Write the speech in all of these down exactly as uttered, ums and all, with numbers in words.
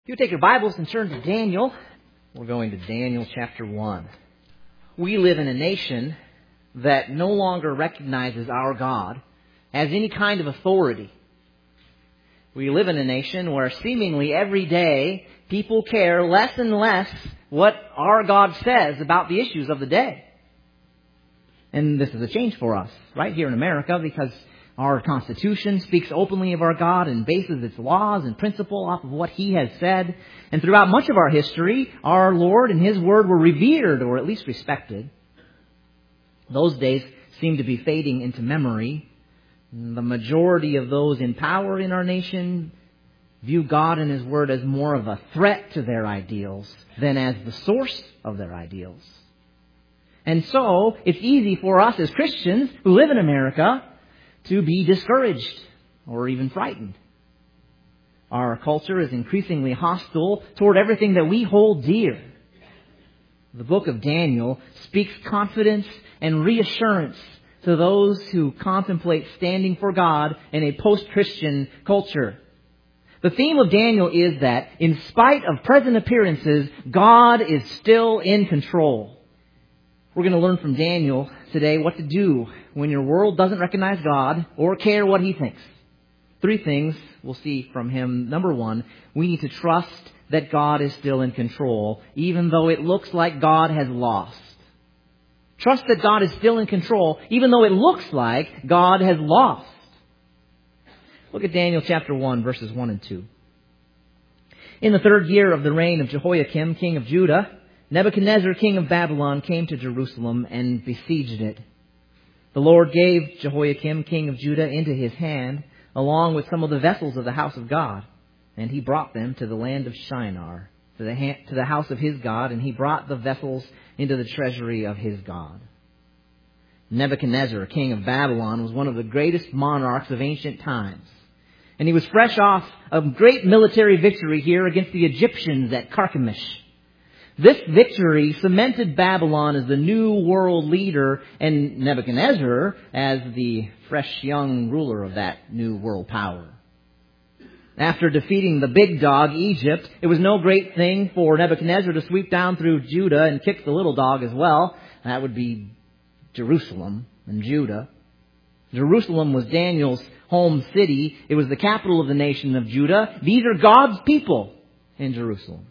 If you take your Bibles and turn to Daniel, we're going to Daniel chapter one. We live in a nation that no longer recognizes our God as any kind of authority. We live in a nation where seemingly every day people care less and less what our God says about the issues of the day. And this is a change for us right here in America, because our Constitution speaks openly of our God and bases its laws and principle off of what He has said. And throughout much of our history, our Lord and His Word were revered, or at least respected. Those days seem to be fading into memory. The majority of those in power in our nation view God and His Word as more of a threat to their ideals than as the source of their ideals. And so, it's easy for us as Christians who live in America to be discouraged or even frightened. Our culture is increasingly hostile toward everything that we hold dear. The book of Daniel speaks confidence and reassurance to those who contemplate standing for God in a post-Christian culture. The theme of Daniel is that, in spite of present appearances, God is still in control. We're going to learn from Daniel today what to do when your world doesn't recognize God or care what He thinks. Three things we'll see from him. Number one, we need to trust that God is still in control, even though it looks like God has lost. Trust that God is still in control, even though it looks like God has lost. Look at Daniel chapter one, verses one and two. In the third year of the reign of Jehoiakim, king of Judah, Nebuchadnezzar, king of Babylon, came to Jerusalem and besieged it. The Lord gave Jehoiakim, king of Judah, into his hand, along with some of the vessels of the house of God. And he brought them to the land of Shinar, to the, ha- to the house of his God, and he brought the vessels into the treasury of his God. Nebuchadnezzar, king of Babylon, was one of the greatest monarchs of ancient times. And he was fresh off a great military victory here against the Egyptians at Carchemish. This victory cemented Babylon as the new world leader and Nebuchadnezzar as the fresh young ruler of that new world power. After defeating the big dog, Egypt, it was no great thing for Nebuchadnezzar to sweep down through Judah and kick the little dog as well. That would be Jerusalem and Judah. Jerusalem was Daniel's home city. It was the capital of the nation of Judah. These are God's people in Jerusalem.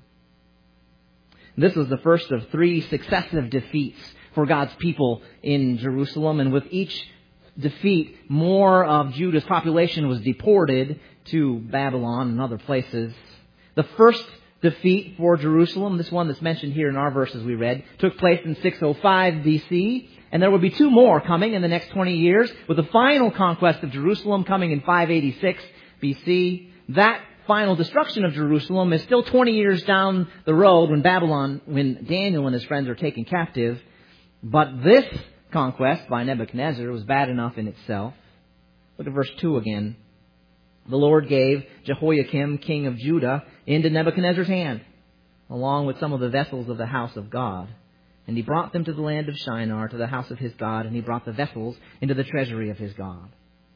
This was the first of three successive defeats for God's people in Jerusalem. And with each defeat, more of Judah's population was deported to Babylon and other places. The first defeat for Jerusalem, this one that's mentioned here in our verses we read, took place in six oh five B C. And there will be two more coming in the next twenty years, with the final conquest of Jerusalem coming in five eighty-six B C. That final destruction of Jerusalem is still twenty years down the road when Babylon, when Daniel and his friends are taken captive. But this conquest by Nebuchadnezzar was bad enough in itself. Look at verse two again. The Lord gave Jehoiakim, king of Judah, into Nebuchadnezzar's hand, along with some of the vessels of the house of God. And he brought them to the land of Shinar, to the house of his God, and he brought the vessels into the treasury of his God.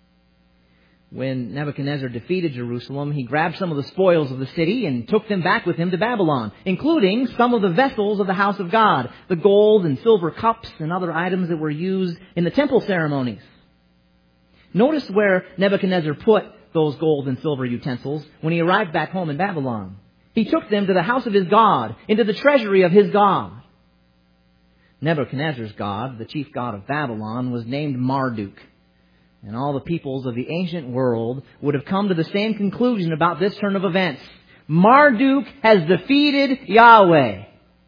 When Nebuchadnezzar defeated Jerusalem, he grabbed some of the spoils of the city and took them back with him to Babylon, including some of the vessels of the house of God, the gold and silver cups and other items that were used in the temple ceremonies. Notice where Nebuchadnezzar put those gold and silver utensils when he arrived back home in Babylon. He took them to the house of his God, into the treasury of his God. Nebuchadnezzar's God, the chief god of Babylon, was named Marduk. And all the peoples of the ancient world would have come to the same conclusion about this turn of events. Marduk has defeated Yahweh.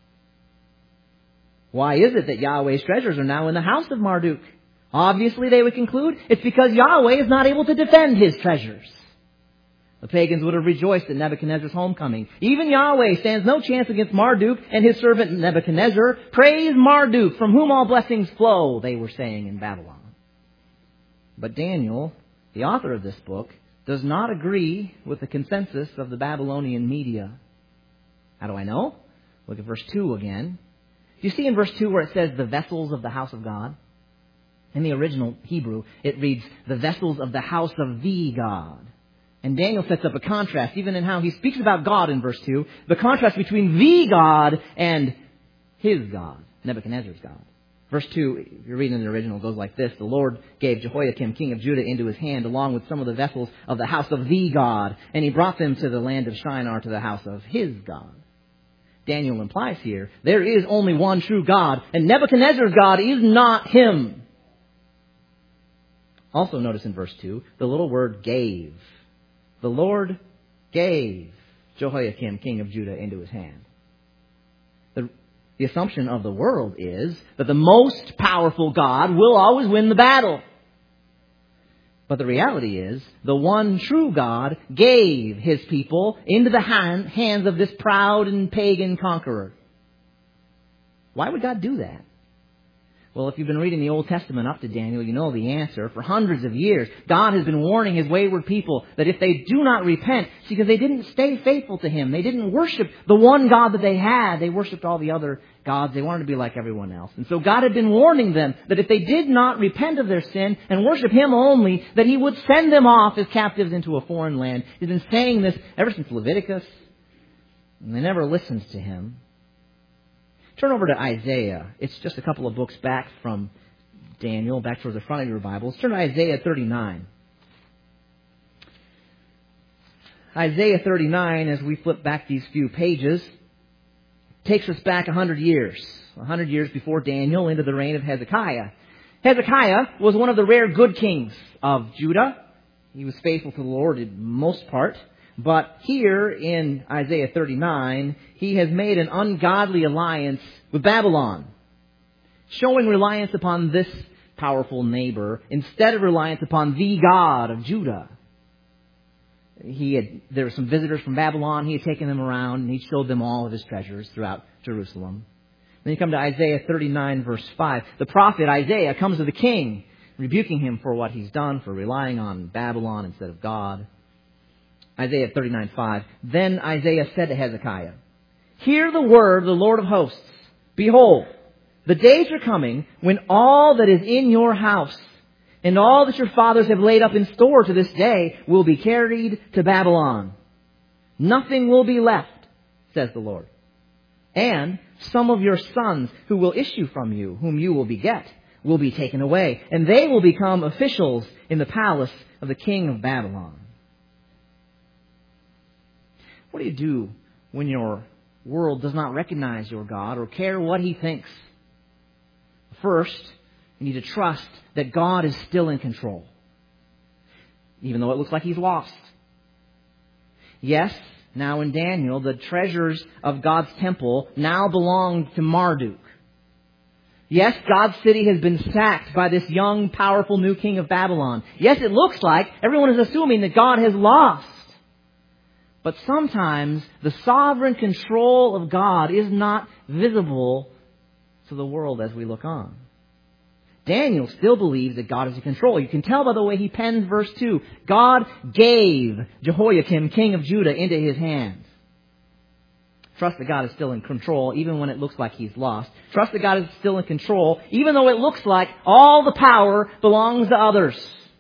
Why is it that Yahweh's treasures are now in the house of Marduk? Obviously, they would conclude, it's because Yahweh is not able to defend His treasures. The pagans would have rejoiced at Nebuchadnezzar's homecoming. Even Yahweh stands no chance against Marduk and his servant Nebuchadnezzar. Praise Marduk, from whom all blessings flow, they were saying in Babylon. But Daniel, the author of this book, does not agree with the consensus of the Babylonian media. How do I know? Look at verse two again. Do you see in verse two where it says the vessels of the house of God? In the original Hebrew, it reads the vessels of the house of the God. And Daniel sets up a contrast, even in how he speaks about God in verse two, the contrast between the God and his God, Nebuchadnezzar's God. Verse two, if you're reading in the original, goes like this. The Lord gave Jehoiakim, king of Judah, into his hand, along with some of the vessels of the house of the God, and he brought them to the land of Shinar, to the house of his God. Daniel implies here, there is only one true God, and Nebuchadnezzar's God is not him. Also notice in verse two, the little word gave. The Lord gave Jehoiakim, king of Judah, into his hand. The The assumption of the world is that the most powerful God will always win the battle. But the reality is, the one true God gave his people into the hand, hands of this proud and pagan conqueror. Why would God do that? Well, if you've been reading the Old Testament up to Daniel, you know the answer. For hundreds of years, God has been warning his wayward people that if they do not repent, see, because they didn't stay faithful to him, they didn't worship the one God that they had, they worshipped all the other gods, they wanted to be like everyone else. And so God had been warning them that if they did not repent of their sin and worship him only, that he would send them off as captives into a foreign land. He's been saying this ever since Leviticus, and they never listened to him. Turn over to Isaiah. It's just a couple of books back from Daniel, back towards the front of your Bibles. Turn to Isaiah thirty-nine. Isaiah thirty-nine, as we flip back these few pages, takes us back a hundred years. A hundred years before Daniel, into the reign of Hezekiah. Hezekiah was one of the rare good kings of Judah. He was faithful to the Lord in most part. But here in Isaiah thirty-nine, he has made an ungodly alliance with Babylon, showing reliance upon this powerful neighbor instead of reliance upon the God of Judah. He had, there were some visitors from Babylon. He had taken them around and he showed them all of his treasures throughout Jerusalem. Then you come to Isaiah thirty-nine, verse five. The prophet Isaiah comes to the king, rebuking him for what he's done, for relying on Babylon instead of God. Isaiah thirty-nine, five. Then Isaiah said to Hezekiah, "Hear the word of the Lord of hosts. Behold, the days are coming when all that is in your house and all that your fathers have laid up in store to this day will be carried to Babylon. Nothing will be left, says the Lord. And some of your sons who will issue from you, whom you will beget, will be taken away, and they will become officials in the palace of the king of Babylon." What do you do when your world does not recognize your God or care what he thinks? First, you need to trust that God is still in control, even though it looks like he's lost. Yes, now in Daniel, the treasures of God's temple now belong to Marduk. Yes, God's city has been sacked by this young, powerful new king of Babylon. Yes, it looks like everyone is assuming that God has lost. But sometimes the sovereign control of God is not visible to the world as we look on. Daniel still believes that God is in control. You can tell by the way he pens verse two. God gave Jehoiakim, king of Judah, into his hands. Trust that God is still in control even when it looks like he's lost. Trust that God is still in control even though it looks like all the power belongs to others.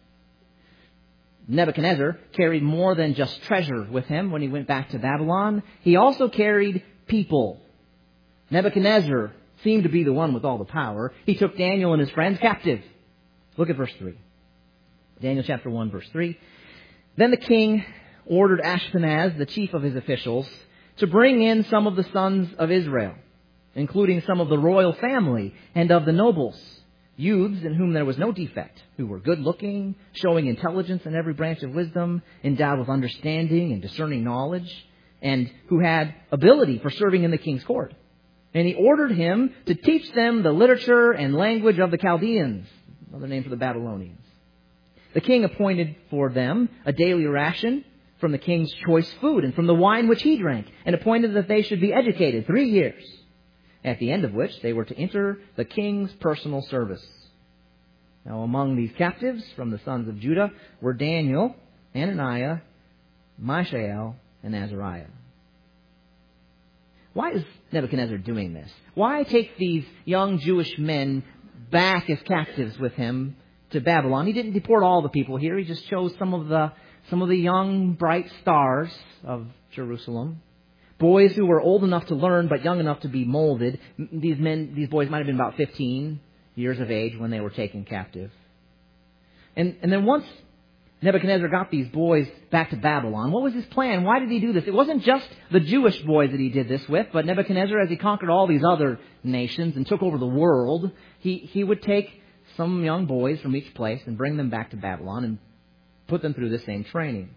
Nebuchadnezzar carried more than just treasure with him when he went back to Babylon. He also carried people. Nebuchadnezzar seemed to be the one with all the power. He took Daniel and his friends captive. Look at verse three. Daniel chapter one, verse three. Then the king ordered Ashpenaz, the chief of his officials, to bring in some of the sons of Israel, including some of the royal family and of the nobles, youths in whom there was no defect, who were good-looking, showing intelligence in every branch of wisdom, endowed with understanding and discerning knowledge, and who had ability for serving in the king's court. And he ordered him to teach them the literature and language of the Chaldeans, another name for the Babylonians. The king appointed for them a daily ration from the king's choice food and from the wine which he drank, and appointed that they should be educated three years, at the end of which they were to enter the king's personal service. Now among these captives from the sons of Judah were Daniel, Hananiah, Mishael, and Azariah. Why is Nebuchadnezzar doing this? Why take these young Jewish men back as captives with him to Babylon? He didn't deport all the people here. He just chose some of the some of the young, bright stars of Jerusalem. Boys who were old enough to learn but young enough to be molded. These men, these boys might have been about fifteen years of age when they were taken captive. And, and then once Nebuchadnezzar got these boys back to Babylon, what was his plan? Why did he do this? It wasn't just the Jewish boys that he did this with, but Nebuchadnezzar, as he conquered all these other nations and took over the world, he, he would take some young boys from each place and bring them back to Babylon and put them through the same training.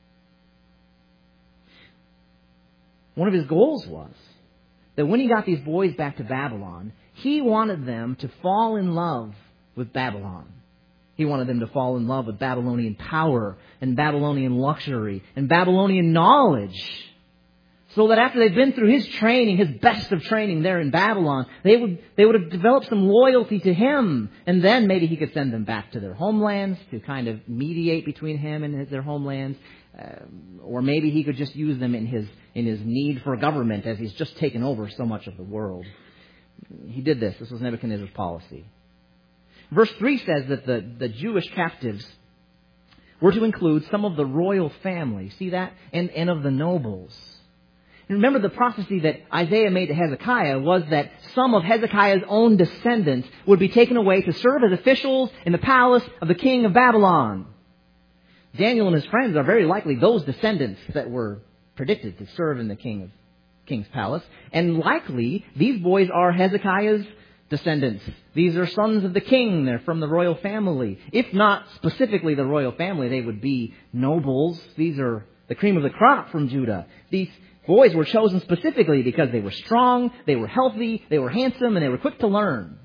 One of his goals was that when he got these boys back to Babylon, he wanted them to fall in love with Babylon. He wanted them to fall in love with Babylonian power and Babylonian luxury and Babylonian knowledge. So that after they'd been through his training, his best of training there in Babylon, they would, they would have developed some loyalty to him. And then maybe he could send them back to their homelands to kind of mediate between him and his, their homelands. Uh, or maybe he could just use them in his, in his need for government as he's just taken over so much of the world. He did this. This was Nebuchadnezzar's policy. Verse three says that the, the Jewish captives were to include some of the royal family. See that? And, and of the nobles. And remember, the prophecy that Isaiah made to Hezekiah was that some of Hezekiah's own descendants would be taken away to serve as officials in the palace of the king of Babylon. Daniel and his friends are very likely those descendants that were predicted to serve in the king of, king's palace. And likely, these boys are Hezekiah's descendants. These are sons of the king. They're from the royal family. If not specifically the royal family, they would be nobles. These are the cream of the crop from Judah. These boys were chosen specifically because they were strong, they were healthy, they were handsome, and they were quick to learn.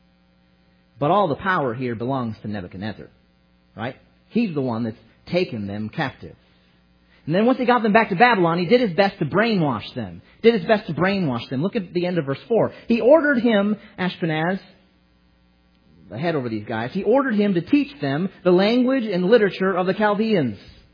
But all the power here belongs to Nebuchadnezzar, right? He's the one that's taken them captive. And then once he got them back to Babylon, he did his best to brainwash them. Did his best to brainwash them. Look at the end of verse four. He ordered him, Ashpenaz, the head over these guys, he ordered him to teach them the language and literature of the Chaldeans.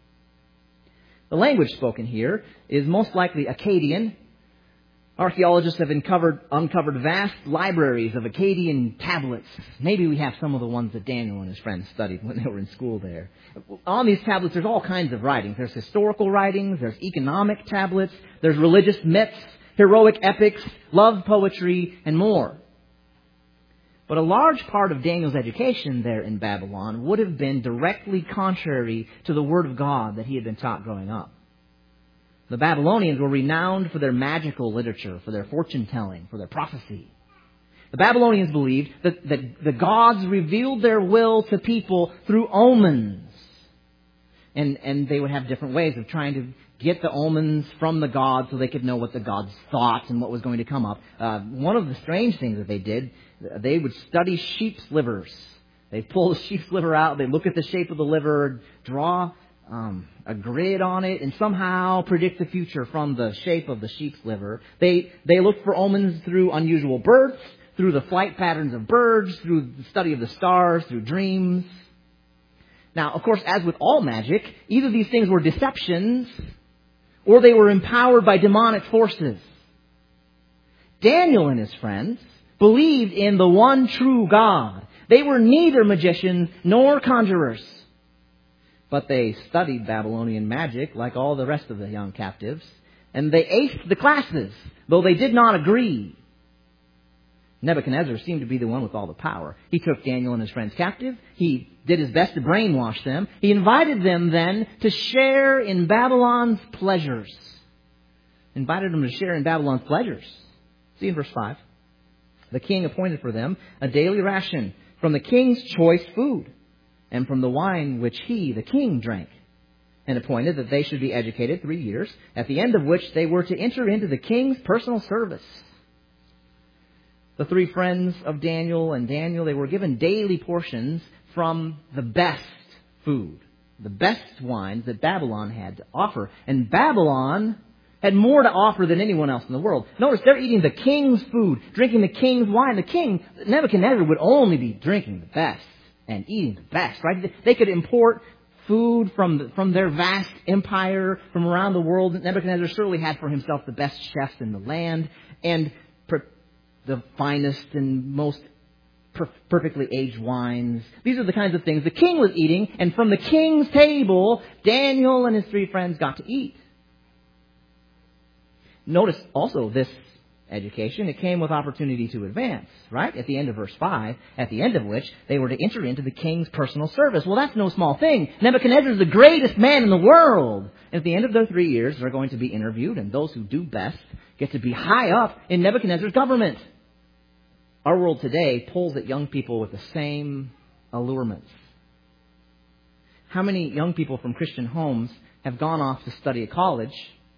The language spoken here is most likely Akkadian. Archaeologists have uncovered, uncovered vast libraries of Akkadian tablets. Maybe we have some of the ones that Daniel and his friends studied when they were in school there. On these tablets, there's all kinds of writings. There's historical writings, there's economic tablets, there's religious myths, heroic epics, love poetry, and more. But a large part of Daniel's education there in Babylon would have been directly contrary to the Word of God that he had been taught growing up. The Babylonians were renowned for their magical literature, for their fortune-telling, for their prophecy. The Babylonians believed that, that the gods revealed their will to people through omens. And, and they would have different ways of trying to get the omens from the gods so they could know what the gods thought and what was going to come up. Uh, one of the strange things that they did, they would study sheep's livers. They'd pull the sheep's liver out, they'd look at the shape of the liver, draw um, a grid on it, and somehow predict the future from the shape of the sheep's liver. They, they looked for omens through unusual births, through the flight patterns of birds, through the study of the stars, through dreams. Now, of course, as with all magic, either these things were deceptions or they were empowered by demonic forces. Daniel and his friends believed in the one true God. They were neither magicians nor conjurers. But they studied Babylonian magic like all the rest of the young captives. And they aced the classes, though they did not agree. Nebuchadnezzar seemed to be the one with all the power. He took Daniel and his friends captive. He did his best to brainwash them. He invited them then to share in Babylon's pleasures. Invited them to share in Babylon's pleasures. See in verse five. The king appointed for them a daily ration from the king's choice food and from the wine which he, the king, drank, and appointed that they should be educated three years, at the end of which they were to enter into the king's personal service. The three friends of Daniel and Daniel, they were given daily portions from the best food, the best wines that Babylon had to offer. And Babylon had more to offer than anyone else in the world. Notice they're eating the king's food, drinking the king's wine. The king, Nebuchadnezzar, would only be drinking the best and eating the best, right? They could import food from the, from their vast empire from around the world. Nebuchadnezzar certainly had for himself the best chefs in the land and the finest and most per- perfectly aged wines. These are the kinds of things the king was eating, and from the king's table, Daniel and his three friends got to eat. Notice also this education, it came with opportunity to advance, right? At the end of verse five, at the end of which they were to enter into the king's personal service. Well, that's no small thing. Nebuchadnezzar is the greatest man in the world. And at the end of their three years, they're going to be interviewed, and those who do best get to be high up in Nebuchadnezzar's government. Our world today pulls at young people with the same allurements. How many young people from Christian homes have gone off to study at college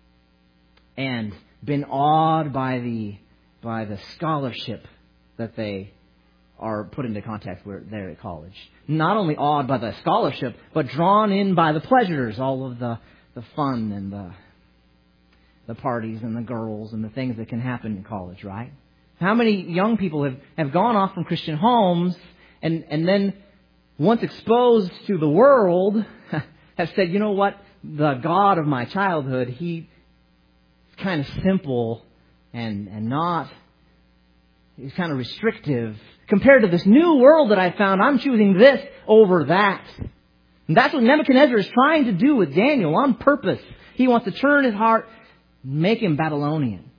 and been awed by the by the scholarship that they are put into contact with there at college? Not only awed by the scholarship, but drawn in by the pleasures, all of the, the fun and the the parties and the girls and the things that can happen in college, right? How many young people have, have gone off from Christian homes and, and then, once exposed to the world, have said, you know what, the God of my childhood, he kind of simple and and not, he's kind of restrictive. Compared to this new world that I found, I'm choosing this over that. And that's what Nebuchadnezzar is trying to do with Daniel on purpose. He wants to turn his heart, make him Babylonian.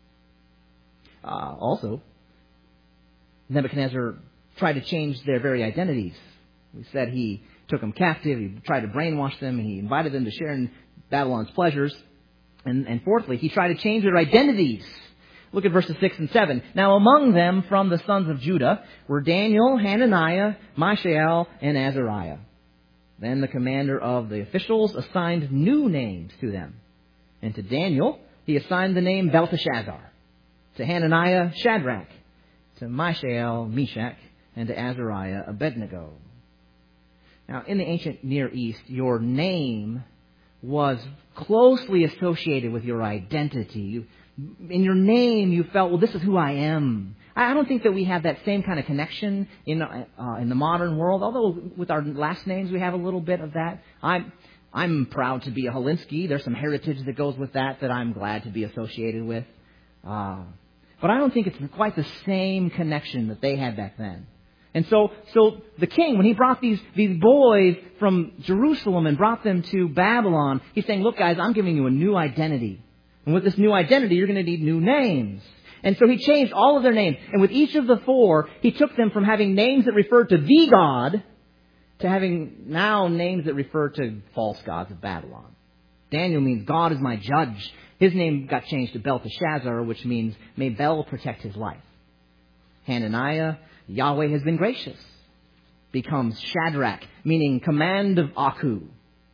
Uh, also, Nebuchadnezzar tried to change their very identities. We said he took them captive, he tried to brainwash them, and he invited them to share in Babylon's pleasures. And, and fourthly, he tried to change their identities. Look at verses six and seven. Now among them from the sons of Judah were Daniel, Hananiah, Mishael, and Azariah. Then the commander of the officials assigned new names to them. And to Daniel, he assigned the name Belteshazzar. To Hananiah, Shadrach. To Mishael, Meshach. And to Azariah, Abednego. Now, in the ancient Near East, your name was closely associated with your identity. You, in your name, you felt, well, this is who I am. I don't think that we have that same kind of connection in uh, in the modern world, although with our last names we have a little bit of that. I'm, I'm proud to be a Holinsky. There's some heritage that goes with that that I'm glad to be associated with. Uh, but I don't think it's quite the same connection that they had back then. And so, so the king, when he brought these, these boys from Jerusalem and brought them to Babylon, he's saying, look guys, I'm giving you a new identity. And with this new identity, you're going to need new names. And so he changed all of their names. And with each of the four, he took them from having names that referred to the God to having now names that refer to false gods of Babylon. Daniel means God is my judge. His name got changed to Belteshazzar, which means may Bel protect his life. Hananiah, Yahweh has been gracious, becomes Shadrach, meaning command of Aku.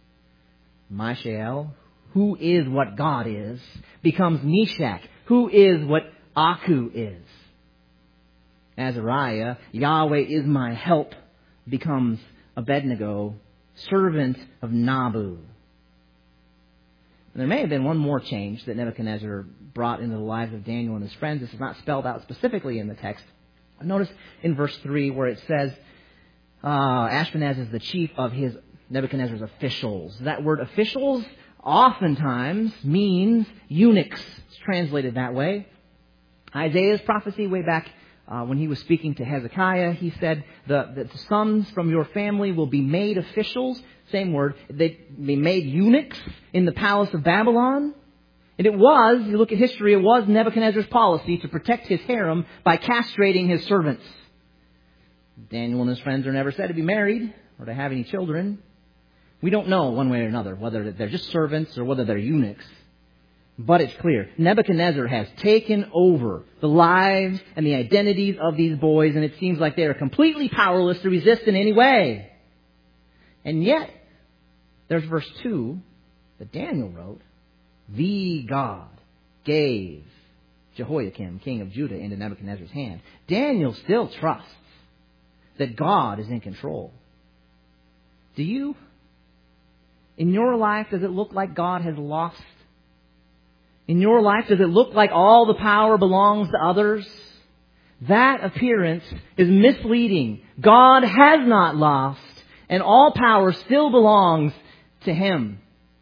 Mishael, who is what God is, becomes Meshach, who is what Aku is. Azariah, Yahweh is my help, becomes Abednego, servant of Nabu. And there may have been one more change that Nebuchadnezzar brought into the lives of Daniel and his friends. This is not spelled out specifically in the text. Notice in verse three where it says, uh, Ashpenaz is the chief of his Nebuchadnezzar's officials. That word officials oftentimes means eunuchs. It's translated that way. Isaiah's prophecy way back uh, when he was speaking to Hezekiah, he said the, the sons from your family will be made officials. Same word. They be made eunuchs in the palace of Babylon. And it was, you look at history, it was Nebuchadnezzar's policy to protect his harem by castrating his servants. Daniel and his friends are never said to be married or to have any children. We don't know one way or another whether they're just servants or whether they're eunuchs. But it's clear. Nebuchadnezzar has taken over the lives and the identities of these boys, and it seems like they are completely powerless to resist in any way. And yet, there's verse two that Daniel wrote. The God gave Jehoiakim, king of Judah, into Nebuchadnezzar's hand. Daniel still trusts that God is in control. Do you? In your life, does it look like God has lost? In your life, does it look like all the power belongs to others? That appearance is misleading. God has not lost, and all power still belongs to Him.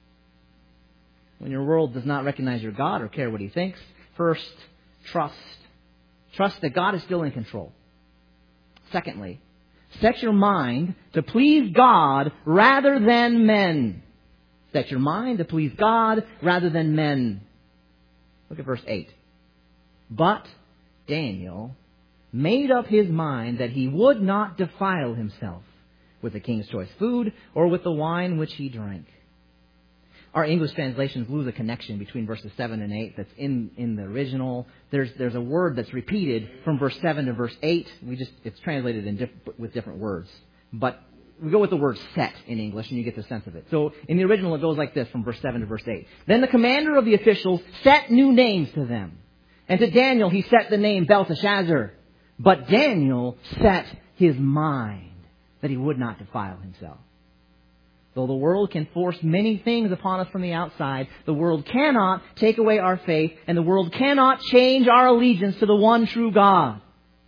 When your world does not recognize your God or care what He thinks, first, trust. Trust that God is still in control. Secondly, set your mind to please God rather than men. Set your mind to please God rather than men. Look at verse eight. But Daniel made up his mind that he would not defile himself with the king's choice food or with the wine which he drank. Our English translations lose a connection between verses seven and eight that's in, in the original. There's there's a word that's repeated from verse seven to verse eight. We just it's translated in diff, with different words. But we go with the word set in English and you get the sense of it. So in the original it goes like this from verse seven to verse eight. Then the commander of the officials set new names to them. And to Daniel he set the name Belteshazzar. But Daniel set his mind that he would not defile himself. Though the world can force many things upon us from the outside, the world cannot take away our faith, and the world cannot change our allegiance to the one true God.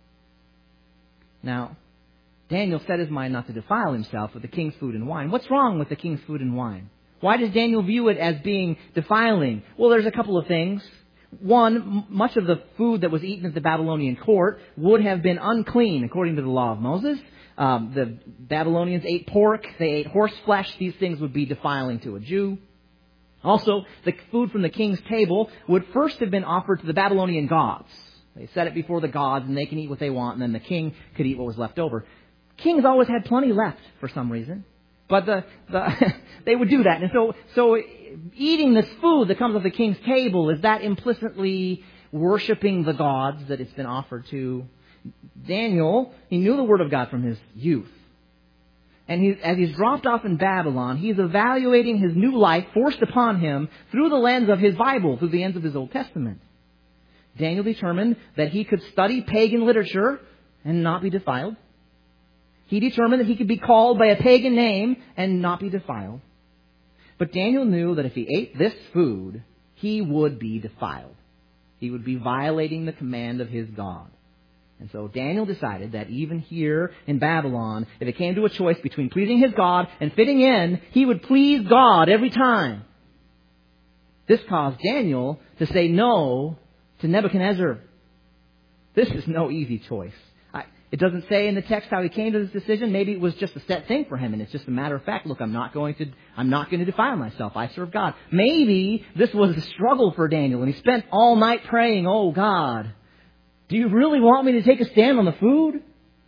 Now, Daniel set his mind not to defile himself with the king's food and wine. What's wrong with the king's food and wine? Why does Daniel view it as being defiling? Well, there's a couple of things. One, much of the food that was eaten at the Babylonian court would have been unclean according to the law of Moses. Um, the Babylonians ate pork. They ate horse flesh. These things would be defiling to a Jew. Also, the food from the king's table would first have been offered to the Babylonian gods. They set it before the gods and they can eat what they want, and then the king could eat what was left over. Kings always had plenty left for some reason. But the, the they would do that. And so, so eating this food that comes off the king's table, is that implicitly worshiping the gods that it's been offered to? Daniel, he knew the Word of God from his youth. And he, as he's dropped off in Babylon, he's evaluating his new life forced upon him through the lens of his Bible, through the lens of his Old Testament. Daniel determined that he could study pagan literature and not be defiled. He determined that he could be called by a pagan name and not be defiled. But Daniel knew that if he ate this food, he would be defiled. He would be violating the command of his God. And so Daniel decided that even here in Babylon, if it came to a choice between pleasing his God and fitting in, he would please God every time. This caused Daniel to say no to Nebuchadnezzar. This is no easy choice. I, it doesn't say in the text how he came to this decision. Maybe it was just a set thing for him, and it's just a matter of fact. Look, I'm not going to, I'm not going to defile myself. I serve God. Maybe this was a struggle for Daniel, and he spent all night praying, "Oh God, do you really want me to take a stand on the food?"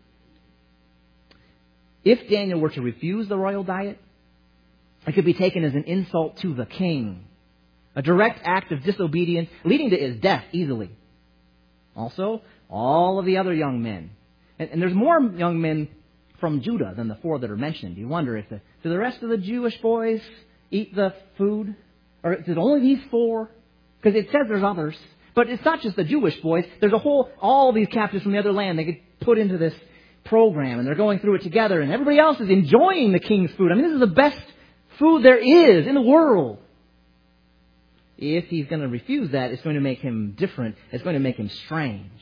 If Daniel were to refuse the royal diet, it could be taken as an insult to the king. A direct act of disobedience leading to his death easily. Also, all of the other young men. And, and there's more young men from Judah than the four that are mentioned. You wonder if the, do the rest of the Jewish boys eat the food? Or is it only these four? Because it says there's others. But it's not just the Jewish boys. There's a whole, all these captives from the other land, they get put into this program and they're going through it together and everybody else is enjoying the king's food. I mean, this is the best food there is in the world. If he's going to refuse that, it's going to make him different. It's going to make him strange.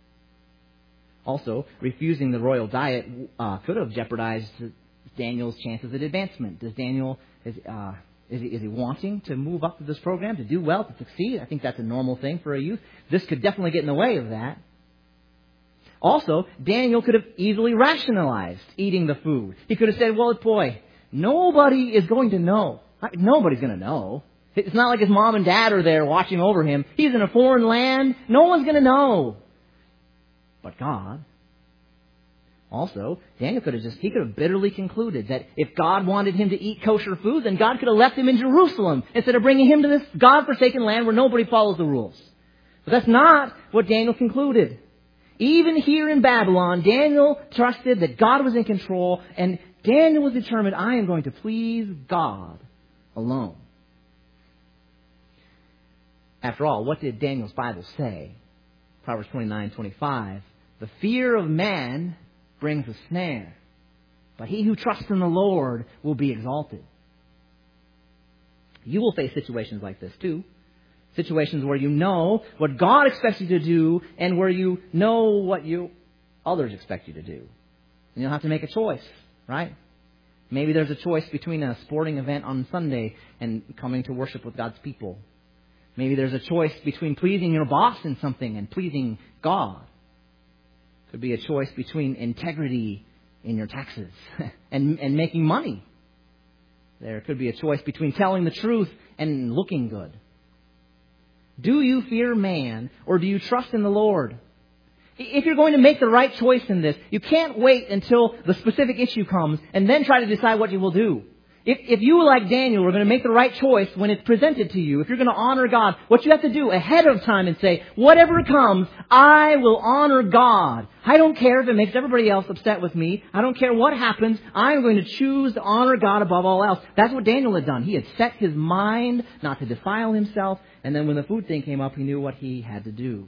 Also, refusing the royal diet uh, could have jeopardized Daniel's chances at advancement. Does Daniel, is, uh, Is he, is he wanting to move up to this program, to do well, to succeed? I think that's a normal thing for a youth. This could definitely get in the way of that. Also, Daniel could have easily rationalized eating the food. He could have said, well, boy, nobody is going to know. Nobody's going to know. It's not like his mom and dad are there watching over him. He's in a foreign land. No one's going to know. But God. Also, Daniel could have just, he could have bitterly concluded that if God wanted him to eat kosher food, then God could have left him in Jerusalem instead of bringing him to this God-forsaken land where nobody follows the rules. But that's not what Daniel concluded. Even here in Babylon, Daniel trusted that God was in control, and Daniel was determined, I am going to please God alone. After all, what did Daniel's Bible say? Proverbs twenty-nine twenty-five. The fear of man brings a snare, but he who trusts in the Lord will be exalted. You will face situations like this too. Situations where you know what God expects you to do and where you know what you others expect you to do. And you'll have to make a choice, right? Maybe there's a choice between a sporting event on Sunday and coming to worship with God's people. Maybe there's a choice between pleasing your boss in something and pleasing God. Could be a choice between integrity in your taxes and, and making money. There could be a choice between telling the truth and looking good. Do you fear man, or do you trust in the Lord? If you're going to make the right choice in this, you can't wait until the specific issue comes and then try to decide what you will do. If, if you, like Daniel, are going to make the right choice when it's presented to you, if you're going to honor God, what you have to do ahead of time and say, whatever comes, I will honor God. I don't care if it makes everybody else upset with me. I don't care what happens. I'm going to choose to honor God above all else. That's what Daniel had done. He had set his mind not to defile himself. And then when the food thing came up, he knew what he had to do.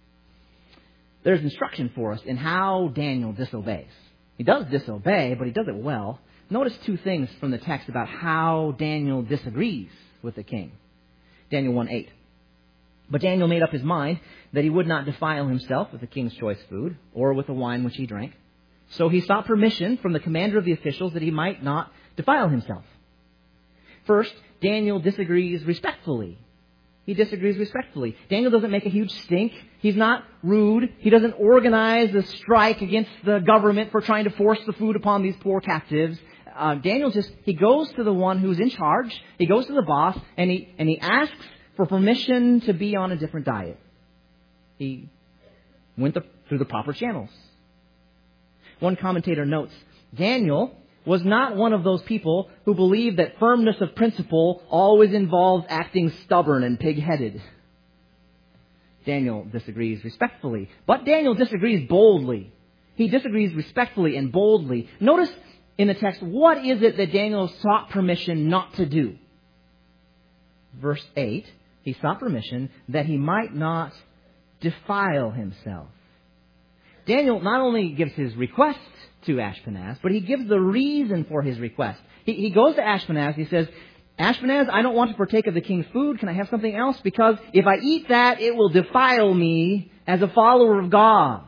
There's instruction for us in how Daniel disobeys. He does disobey, but he does it well. Notice two things from the text about how Daniel disagrees with the king. Daniel one eight. But Daniel made up his mind that he would not defile himself with the king's choice food or with the wine which he drank. So he sought permission from the commander of the officials that he might not defile himself. First, Daniel disagrees respectfully. He disagrees respectfully. Daniel doesn't make a huge stink. He's not rude. He doesn't organize a strike against the government for trying to force the food upon these poor captives. Uh, Daniel just, he goes to the one who's in charge. He goes to the boss and he, and he asks for permission to be on a different diet. He went the, through the proper channels. One commentator notes, Daniel was not one of those people who believed that firmness of principle always involves acting stubborn and pig-headed. Daniel disagrees respectfully, but Daniel disagrees boldly. He disagrees respectfully and boldly. Notice in the text, what is it that Daniel sought permission not to do? Verse eight, he sought permission that he might not defile himself. Daniel not only gives his request to Ashpenaz, but he gives the reason for his request. He, he goes to Ashpenaz, he says, Ashpenaz, I don't want to partake of the king's food. Can I have something else? Because if I eat that, it will defile me as a follower of God.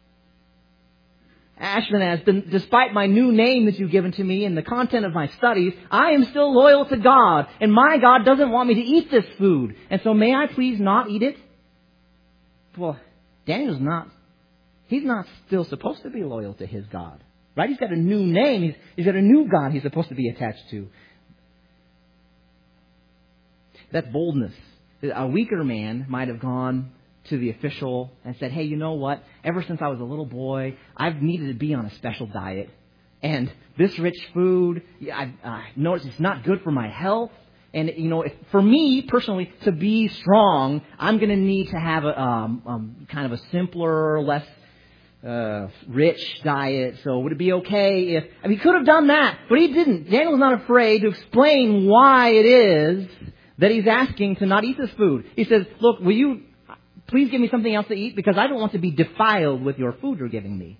Ashpenaz, despite my new name that you've given to me and the content of my studies, I am still loyal to God. And my God doesn't want me to eat this food. And so may I please not eat it? Well, Daniel's not, he's not still supposed to be loyal to his God. Right? He's got a new name. He's, he's got a new God he's supposed to be attached to. That's boldness. A weaker man might have gone to the official and said, hey, you know what? Ever since I was a little boy, I've needed to be on a special diet. And this rich food, I, I noticed it's not good for my health. And, you know, if, for me, personally, to be strong, I'm going to need to have a um, um, kind of a simpler, less uh, rich diet. So would it be okay if... I mean, he could have done that, but he didn't. Daniel's not afraid to explain why it is that he's asking to not eat this food. He says, look, will you please give me something else to eat because I don't want to be defiled with your food you're giving me.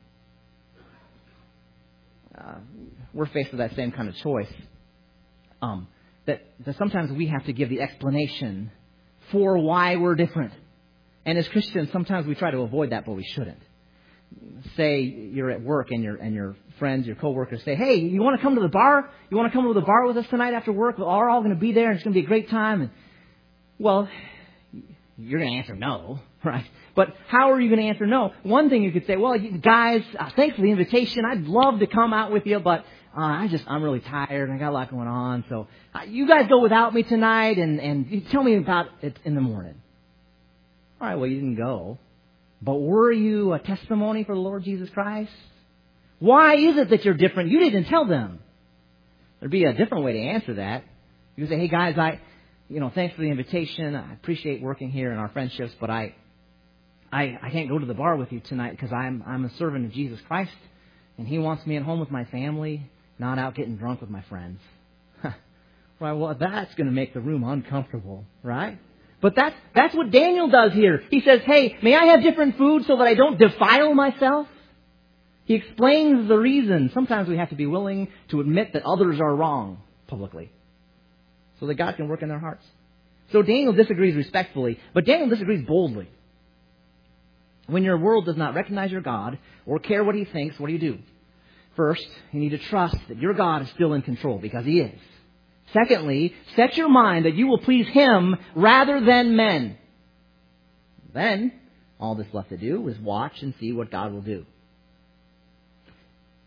Uh, we're faced with that same kind of choice. Um, that, that sometimes we have to give the explanation for why we're different. And as Christians, sometimes we try to avoid that, but we shouldn't. Say you're at work and your and your friends, your coworkers say, hey, you want to come to the bar? You want to come to the bar with us tonight after work? We're all going to be there and it's going to be a great time. And, well, you're going to answer no, right? But how are you going to answer no? One thing you could say, well, you guys, uh, thanks for the invitation. I'd love to come out with you, but uh, I just, I'm really tired and I got a lot going on. So uh, you guys go without me tonight and, and you tell me about it in the morning. All right, well, you didn't go. But were you a testimony for the Lord Jesus Christ? Why is it that you're different? You didn't tell them. There'd be a different way to answer that. You could say, hey guys, I, you know, thanks for the invitation. I appreciate working here in our friendships, but I, I, I can't go to the bar with you tonight because I'm, I'm a servant of Jesus Christ, and He wants me at home with my family, not out getting drunk with my friends. Right? Well, that's going to make the room uncomfortable, right? But that's, that's what Daniel does here. He says, hey, may I have different food so that I don't defile myself? He explains the reason. Sometimes we have to be willing to admit that others are wrong publicly so that God can work in their hearts. So Daniel disagrees respectfully, but Daniel disagrees boldly. When your world does not recognize your God or care what He thinks, what do you do? First, you need to trust that your God is still in control because He is. Secondly, set your mind that you will please Him rather than men. Then, all that's left to do is watch and see what God will do.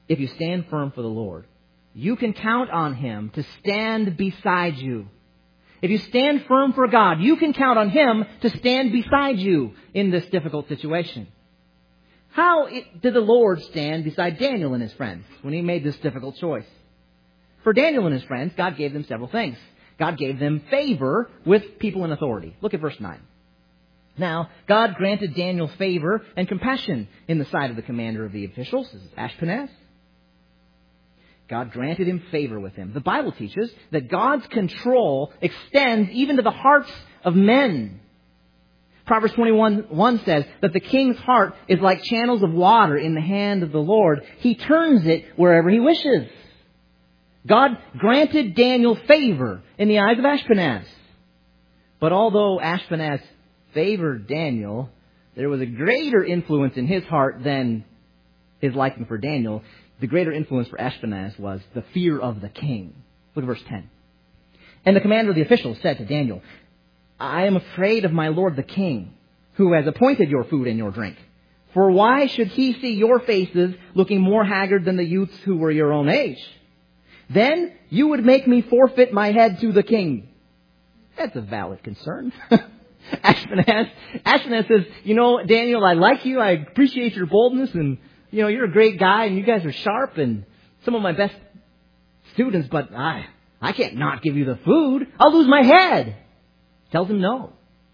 if you stand firm for the Lord, you can count on Him to stand beside you. If you stand firm for God, you can count on Him to stand beside you in this difficult situation. How did the Lord stand beside Daniel and his friends when he made this difficult choice? For Daniel and his friends, God gave them several things. God gave them favor with people in authority. Look at verse nine. Now, God granted Daniel favor and compassion in the sight of the commander of the officials. This is Ashpenaz. God granted him favor with him. The Bible teaches that God's control extends even to the hearts of men. Proverbs twenty-one one says that the king's heart is like channels of water in the hand of the Lord. He turns it wherever He wishes. God granted Daniel favor in the eyes of Ashpenaz. But although Ashpenaz favored Daniel, there was a greater influence in his heart than his liking for Daniel. The greater influence for Ashpenaz was the fear of the king. Look at verse ten. And the commander of the officials said to Daniel, I am afraid of my lord the king, who has appointed your food and your drink. For why should he see your faces looking more haggard than the youths who were your own age? Then you would make me forfeit my head to the king. That's a valid concern. Ashpenaz, Ashpenaz says, you know, Daniel, I like you. I appreciate your boldness. And, you know, you're a great guy and you guys are sharp and some of my best students. But I, I can't not give you the food. I'll lose my head. Tells him no.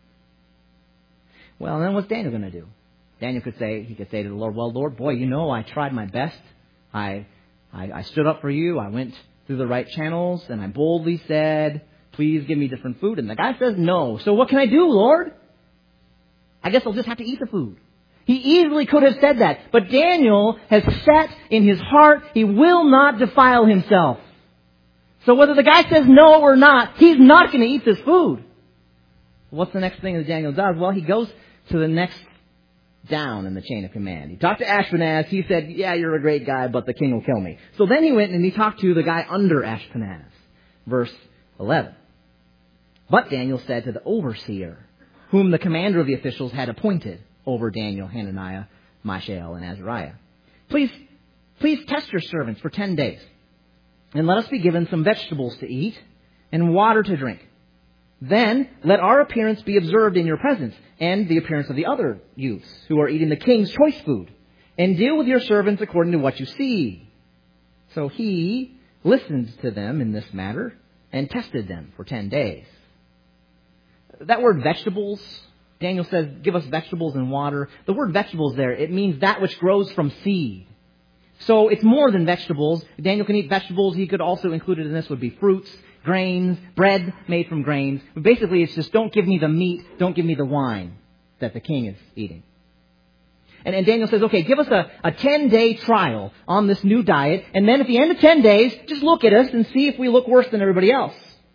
Well, then what's Daniel going to do? Daniel could say, he could say to the Lord, well, Lord, boy, you know, I tried my best. I, I, I stood up for you. I went through the right channels and I boldly said, please give me different food. And the guy says no. So what can I do, Lord? I guess I'll just have to eat the food. He easily could have said that. But Daniel has set in his heart, he will not defile himself. So whether the guy says no or not, he's not going to eat this food. What's the next thing that Daniel does? Well, he goes to the next down in the chain of command. He talked to Ashpenaz. He said, yeah, you're a great guy, but the king will kill me. So then he went and he talked to the guy under Ashpenaz. Verse eleven. But Daniel said to the overseer, whom the commander of the officials had appointed over Daniel, Hananiah, Mishael, and Azariah, Please, please test your servants for ten days, and let us be given some vegetables to eat and water to drink. Then let our appearance be observed in your presence, and the appearance of the other youths who are eating the king's choice food, and deal with your servants according to what you see. So he listened to them in this matter and tested them for ten days. That word vegetables, Daniel says, give us vegetables and water. The word vegetables there, it means that which grows from seed. So it's more than vegetables. Daniel can eat vegetables. He could also included in this would be fruits, grains, bread made from grains. But basically, it's just don't give me the meat, don't give me the wine that the king is eating. And, and Daniel says, okay, give us a, a ten-day trial on this new diet. And then at the end of ten days, just look at us and see if we look worse than everybody else.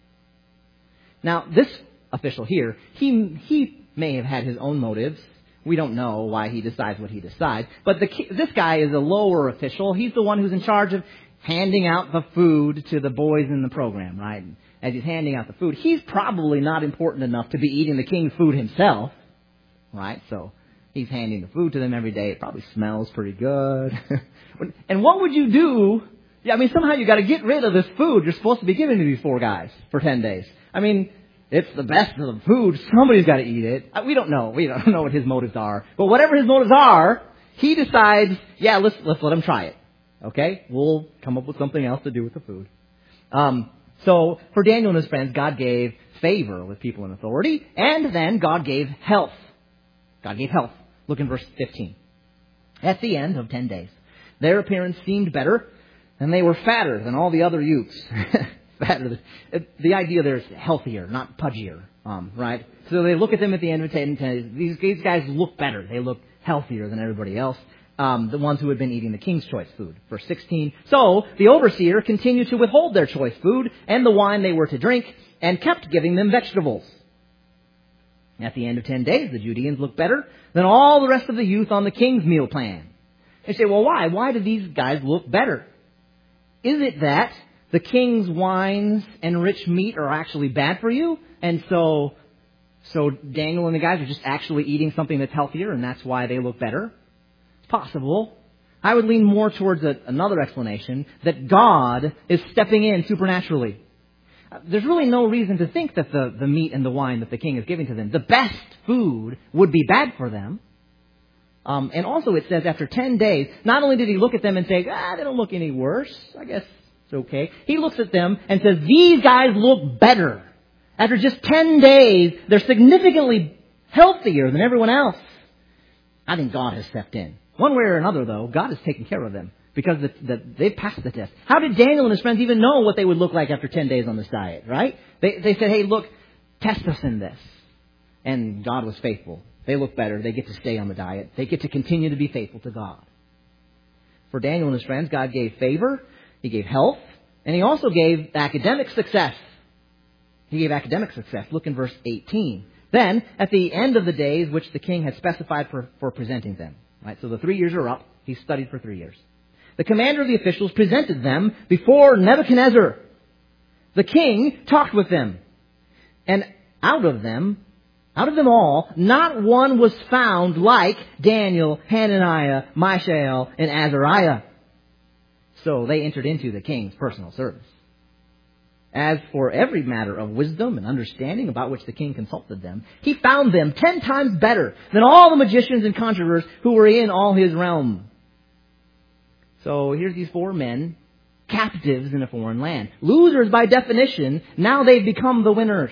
Now, this official here, he he may have had his own motives. We don't know why he decides what he decides. But the, this guy is a lower official. He's the one who's in charge of handing out the food to the boys in the program, right? As he's handing out the food, he's probably not important enough to be eating the king's food himself, right? So he's handing the food to them every day. It probably smells pretty good. And what would you do? Yeah, I mean, somehow you got to get rid of this food you're supposed to be giving to these four guys for ten days. I mean, it's the best of the food. Somebody's got to eat it. We don't know. We don't know what his motives are. But whatever his motives are, he decides, yeah, let's let's let him try it. Okay? We'll come up with something else to do with the food. Um, so for Daniel and his friends, God gave favor with people in authority. And then God gave health. God gave health. Look in verse fifteen. At the end of ten days, their appearance seemed better, and they were fatter than all the other youths. Fatter. The idea there is healthier, not pudgier, um, right? So they look at them at the end of ten days. These, these guys look better. They look healthier than everybody else, um, the ones who had been eating the king's choice food. Verse sixteen. So the overseer continued to withhold their choice food and the wine they were to drink, and kept giving them vegetables. At the end of ten days, the Judeans looked better than all the rest of the youth on the king's meal plan. They say, well, why? Why do these guys look better? Is it that the king's wines and rich meat are actually bad for you? And so, so Daniel and the guys are just actually eating something that's healthier, and that's why they look better? It's possible. I would lean more towards a, another explanation, that God is stepping in supernaturally. There's really no reason to think that the, the meat and the wine that the king is giving to them, the best food, would be bad for them. Um, and also it says after ten days, not only did he look at them and say, ah, they don't look any worse, I guess it's okay. He looks at them and says, these guys look better. After just ten days, they're significantly healthier than everyone else. I think God has stepped in. One way or another, though, God has taken care of them because the, the, they've passed the test. How did Daniel and his friends even know what they would look like after ten days on this diet, right? They, they said, hey, look, test us in this. And God was faithful. They look better. They get to stay on the diet. They get to continue to be faithful to God. For Daniel and his friends, God gave favor. He gave health. And he also gave academic success. He gave academic success. Look in verse eighteen. Then, at the end of the days which the king had specified for, for presenting them. Right? So the three years are up. He studied for three years. The commander of the officials presented them before Nebuchadnezzar. The king talked with them. And out of them, out of them all, not one was found like Daniel, Hananiah, Mishael, and Azariah. So they entered into the king's personal service. As for every matter of wisdom and understanding about which the king consulted them, he found them ten times better than all the magicians and conjurers who were in all his realm. So here's these four men, captives in a foreign land. Losers by definition, now they've become the winners.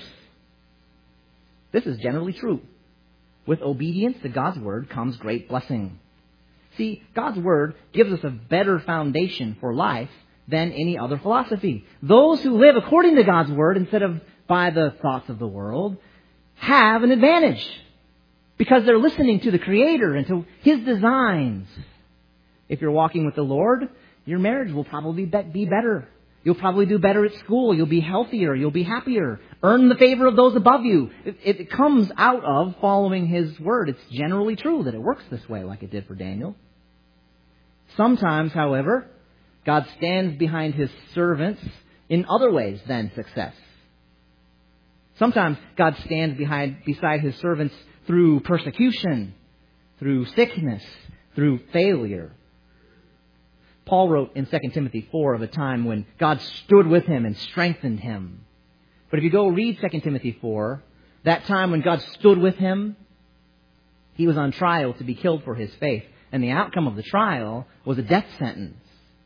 This is generally true. With obedience to God's word comes great blessing. See, God's word gives us a better foundation for life than any other philosophy. Those who live according to God's word instead of by the thoughts of the world have an advantage because they're listening to the Creator and to His designs. If you're walking with the Lord, your marriage will probably be better. You'll probably do better at school. You'll be healthier. You'll be happier. Earn the favor of those above you. It, it comes out of following His word. It's generally true that it works this way like it did for Daniel. Sometimes, however, God stands behind His servants in other ways than success. Sometimes God stands behind, beside His servants through persecution, through sickness, through failure. Paul wrote in Second Timothy four of a time when God stood with him and strengthened him. But if you go read Second Timothy four, that time when God stood with him, he was on trial to be killed for his faith. And the outcome of the trial was a death sentence.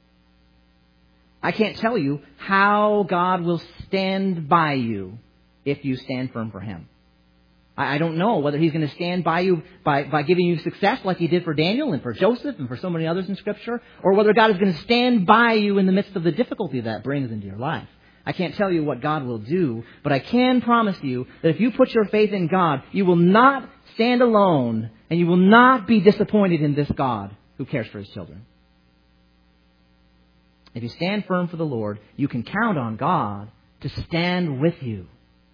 I can't tell you how God will stand by you if you stand firm for Him. I don't know whether He's going to stand by you by, by giving you success like He did for Daniel and for Joseph and for so many others in Scripture, or whether God is going to stand by you in the midst of the difficulty that brings into your life. I can't tell you what God will do, but I can promise you that if you put your faith in God, you will not stand alone and you will not be disappointed in this God who cares for His children. If you stand firm for the Lord, you can count on God to stand with you.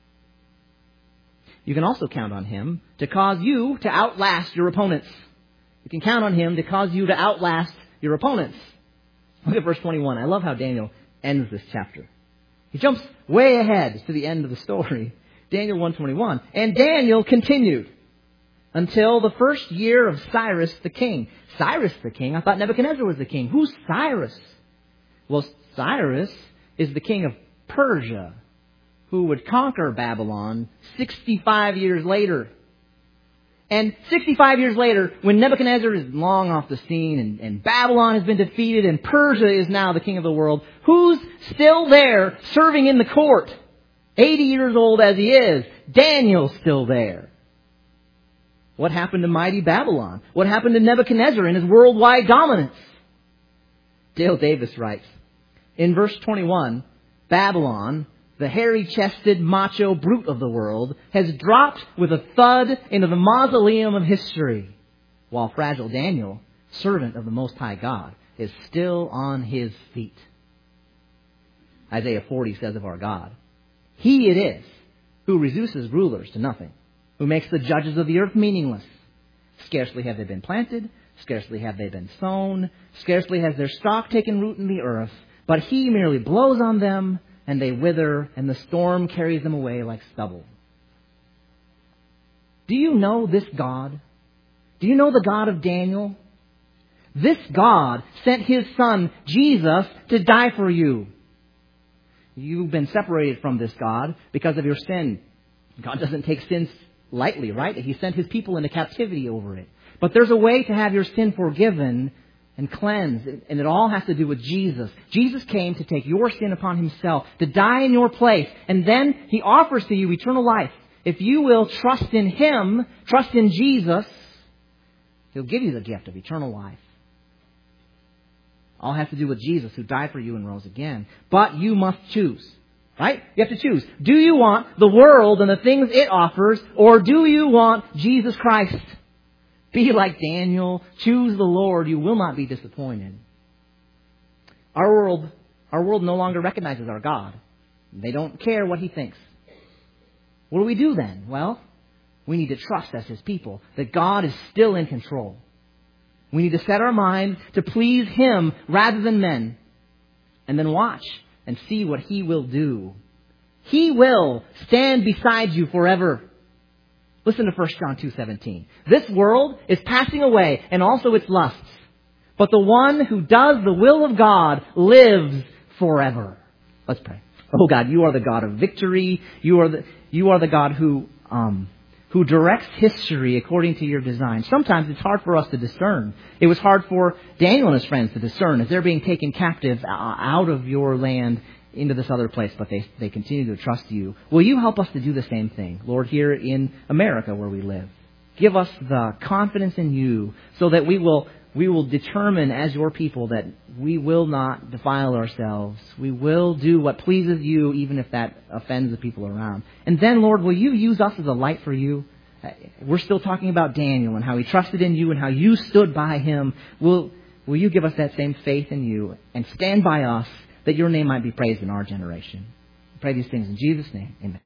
You can also count on Him to cause you to outlast your opponents. You can count on Him to cause you to outlast your opponents. Look at verse twenty-one. I love how Daniel ends this chapter. He jumps way ahead to the end of the story. Daniel one twenty-one. And Daniel continued until the first year of Cyrus the king. Cyrus the king? I thought Nebuchadnezzar was the king. Who's Cyrus? Well, Cyrus is the king of Persia, who would conquer Babylon sixty-five years later. And sixty-five years later, when Nebuchadnezzar is long off the scene and, and Babylon has been defeated and Persia is now the king of the world, who's still there serving in the court? eighty years old as he is, Daniel's still there. What happened to mighty Babylon? What happened to Nebuchadnezzar and his worldwide dominance? Dale Davis writes, in verse twenty-one, Babylon, the hairy-chested, macho brute of the world, has dropped with a thud into the mausoleum of history, while fragile Daniel, servant of the Most High God, is still on his feet. Isaiah forty says of our God, He it is who reduces rulers to nothing, who makes the judges of the earth meaningless. Scarcely have they been planted, scarcely have they been sown, scarcely has their stalk taken root in the earth, but He merely blows on them, and they wither, and the storm carries them away like stubble. Do you know this God? Do you know the God of Daniel? This God sent His Son, Jesus, to die for you. You've been separated from this God because of your sin. God doesn't take sins lightly, right? He sent His people into captivity over it. But there's a way to have your sin forgiven and cleansed, and it all has to do with Jesus. Jesus came to take your sin upon Himself, to die in your place, and then He offers to you eternal life. If you will trust in Him, trust in Jesus, He'll give you the gift of eternal life. All has to do with Jesus, who died for you and rose again. But you must choose. Right? You have to choose. Do you want the world and the things it offers, or do you want Jesus Christ? Be like Daniel. Choose the Lord. You will not be disappointed. Our world, our world no longer recognizes our God. They don't care what He thinks. What do we do then? Well, we need to trust as His people that God is still in control. We need to set our mind to please Him rather than men. And then watch and see what He will do. He will stand beside you forever. Listen to First John two seventeen. This world is passing away, and also its lusts. But the one who does the will of God lives forever. Let's pray. Oh God, You are the God of victory. You are the, you are the God who, um, who directs history according to Your design. Sometimes it's hard for us to discern. It was hard for Daniel and his friends to discern as they're being taken captive out of Your land into this other place, but they, they continue to trust You. Will You help us to do the same thing, Lord, here in America where we live? Give us the confidence in You so that we will we will determine as Your people that we will not defile ourselves. We will do what pleases You, even if that offends the people around. And then, Lord, will You use us as a light for You? We're still talking about Daniel and how he trusted in You and how You stood by him. Will, will You give us that same faith in You and stand by us, that Your name might be praised in our generation? I pray these things in Jesus' name. Amen.